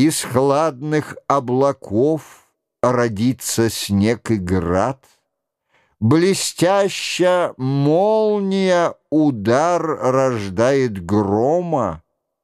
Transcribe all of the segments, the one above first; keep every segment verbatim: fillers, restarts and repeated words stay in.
Из хладных облаков родится снег и град, блестящая молния удар рождает грома,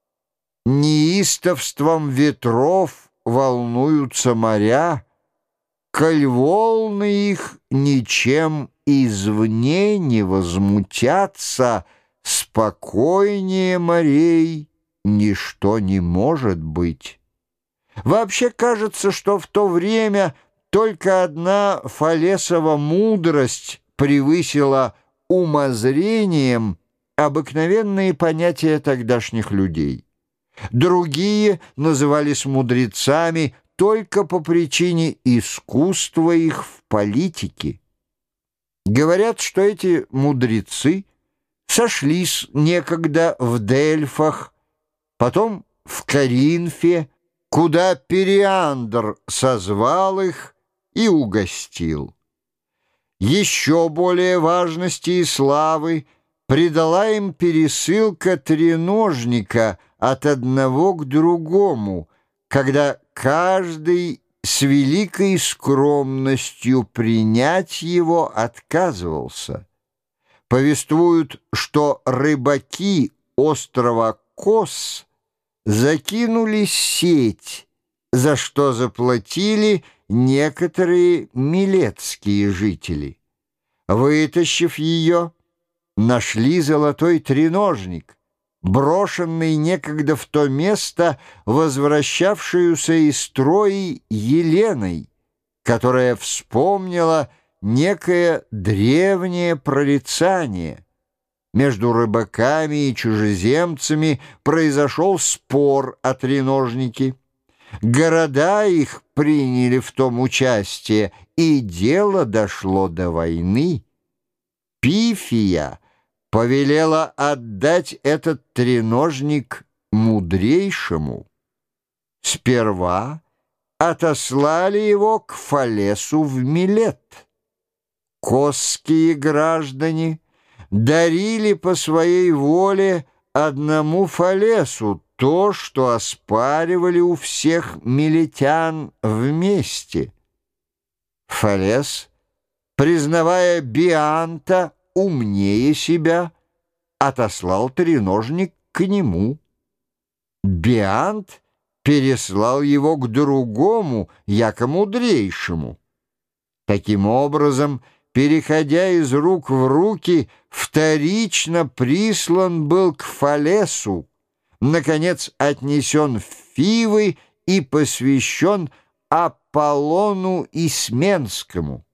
неистовством ветров волнуются моря, коль волны их ничем извне не возмутятся, спокойнее морей ничто не может быть. Вообще кажется, что в то время только одна Фалесова мудрость превысила умозрением обыкновенные понятия тогдашних людей. Другие назывались мудрецами только по причине искусства их в политике. Говорят, что эти мудрецы сошлись некогда в Дельфах, потом в Коринфе, куда Периандр созвал их и угостил. Еще более важности и славы придала им пересылка треножника от одного к другому, когда каждый с великой скромностью принять его отказывался. Повествуют, что рыбаки острова Кос закинули сеть, за что заплатили некоторые милетские жители. Вытащив ее, нашли золотой треножник, брошенный некогда в то место возвращавшуюся из Трои Еленой, которая вспомнила некое древнее прорицание. Между рыбаками и чужеземцами произошел спор о треножнике. Города их приняли в том участие, и дело дошло до войны. Пифия повелела отдать этот треножник мудрейшему. Сперва отослали его к Фалесу в Милет. Косские граждане дарили по своей воле одному Фалесу то, что оспаривали у всех милетян вместе. Фалес, признавая Бианта умнее себя, отослал треножник к нему. Биант переслал его к другому, яко мудрейшему. Таким образом, переходя из рук в руки, вторично прислан был к Фалесу, наконец отнесен в Фивы и посвящен Аполлону Исменскому.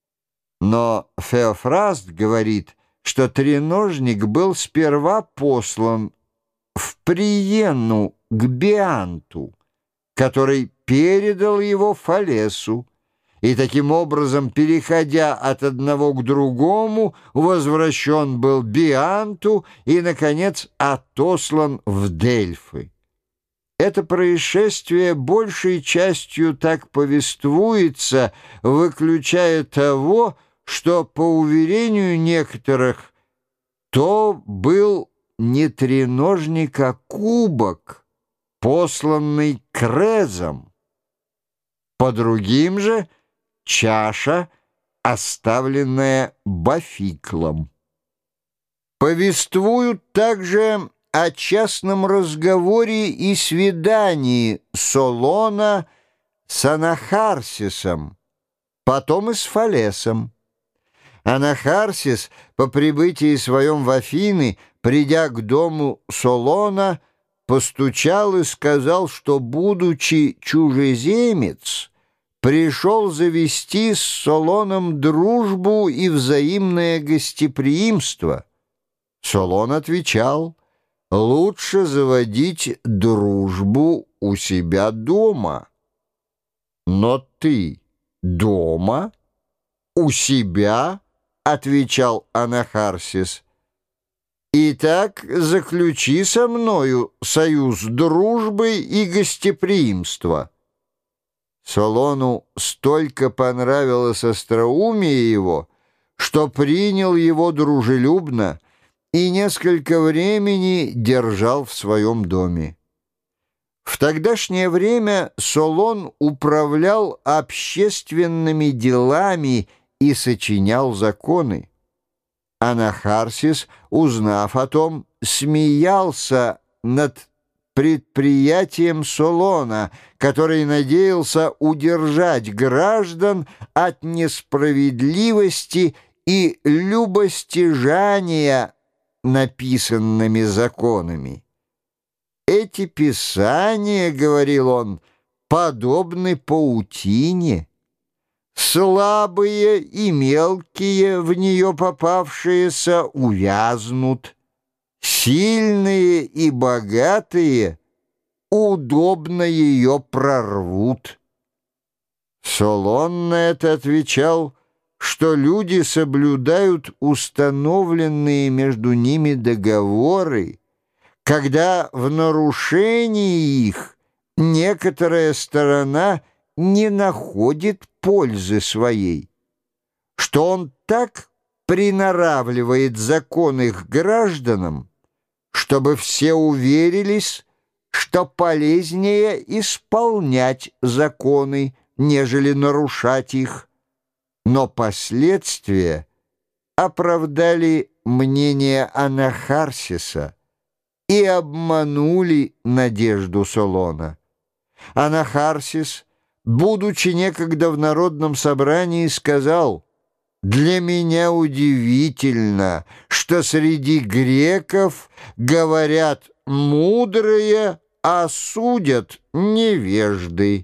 Но Феофраст говорит, что треножник был сперва послан в Приенну к Бианту, который передал его Фалесу, и таким образом, переходя от одного к другому, возвращен был Бианту и, наконец, отослан в Дельфы. Это происшествие большей частью так повествуется, выключая того, что, по уверению некоторых, то был не треножник, а кубок, посланный Крезом. По другим же чаша, оставленная Бафиклом. Повествуют также о частном разговоре и свидании Солона с Анахарсисом, потом и с Фалесом. Анахарсис по прибытии своем в Афины, придя к дому Солона, постучал и сказал, что, будучи чужеземец, пришел завести с Солоном дружбу и взаимное гостеприимство. Солон отвечал: лучше заводить дружбу у себя дома. Но ты дома? У себя? — отвечал Анахарсис. Итак, заключи со мною союз дружбы и гостеприимства. Солону столько понравилось остроумие его, что принял его дружелюбно и несколько времени держал в своем доме. В В тогдашнее время Солон управлял общественными делами и сочинял законы. Анахарсис, узнав о том, смеялся над предприятием Солона, который надеялся удержать граждан от несправедливости и любостяжания написанными законами. «Эти писания, — говорил он, — подобны паутине. Слабые и мелкие, в нее попавшиеся, увязнут. Сильные и богатые удобно ее прорвут». Солон на это отвечал, что люди соблюдают установленные между ними договоры, когда в нарушении их некоторая сторона не находит пользы своей, что он так приноравливает закон их гражданам, чтобы все уверились, что полезнее исполнять законы, нежели нарушать их. Но последствия оправдали мнение Анахарсиса и обманули надежду Солона. Анахарсис, будучи некогда в народном собрании, сказал: «Для меня удивительно, что среди греков говорят мудрые, а судят невежды».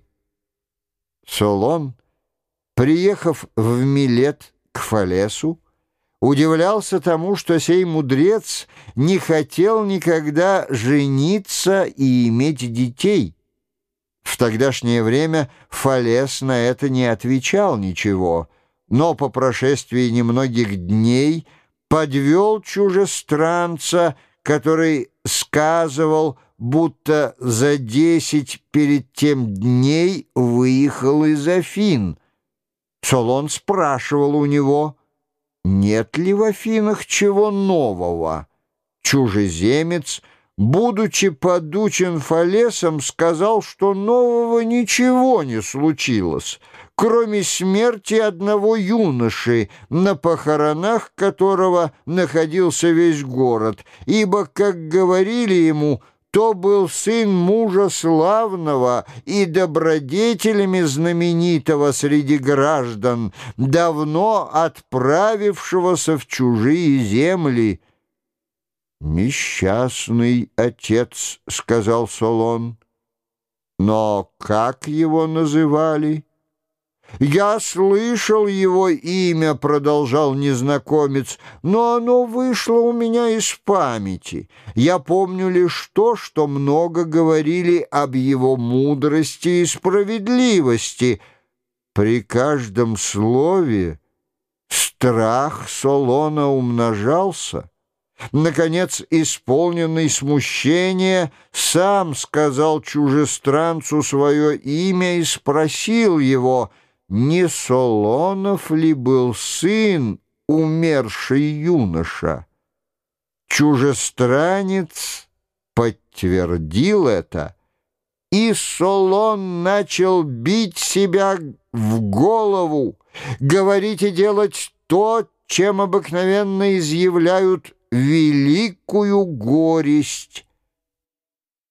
Солон, приехав в Милет к Фалесу, удивлялся тому, что сей мудрец не хотел никогда жениться и иметь детей. В тогдашнее время Фалес на это не отвечал ничего, но по прошествии немногих дней подвел чужестранца, который сказывал, будто за десять перед тем дней выехал из Афин. Солон спрашивал у него, нет ли в Афинах чего нового. Чужеземец, будучи подучен Фалесом, сказал, что нового ничего не случилось, кроме смерти одного юноши, на похоронах которого находился весь город, ибо, как говорили ему, то был сын мужа славного и добродетелями знаменитого среди граждан, давно отправившегося в чужие земли. «Несчастный отец», — сказал Солон. «Но как его называли?» «Я слышал его имя, — продолжал незнакомец, — но оно вышло у меня из памяти. Я помню лишь то, что много говорили об его мудрости и справедливости». При каждом слове страх Солона умножался. Наконец, исполненный смущения, сам сказал чужестранцу свое имя и спросил его, не Солонов ли был сын, умерший юноша. Чужестранец подтвердил это, и Солон начал бить себя в голову, говорить и делать то, чем обыкновенно изъявляют великую горесть.